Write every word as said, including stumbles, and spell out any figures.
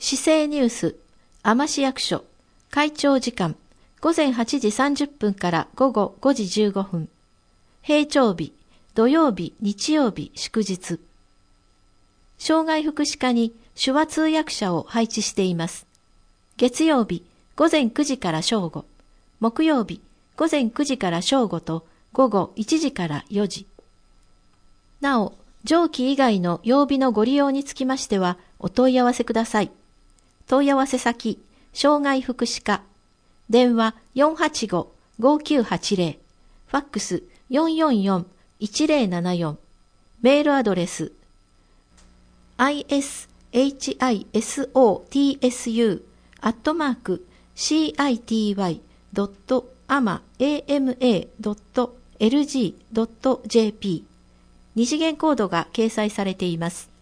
市政ニュース、天市役所、会長時間、ごぜんはちじさんじゅっぷんから午後ごじじゅうごふん。平常日、土曜日、日曜日、祝日。障害福祉課に手話通訳者を配置しています。月曜日、ごぜんくじから正午。木曜日、ごぜんくじから正午と午後いちじからよじ。なお、上記以外の曜日のご利用につきましてはお問い合わせください。問い合わせ先、障害福祉課。電話 よんはちご ごきゅうはちぜろ。ファックス よんよんよん いちぜろななよん。メールアドレス アイエスエイチアイエスオーティーエスユー アットマーク シーアイティーワイ ドット アマ エーエムエー ドット エルジー ドット ジェーピー。二次元コードが掲載されています。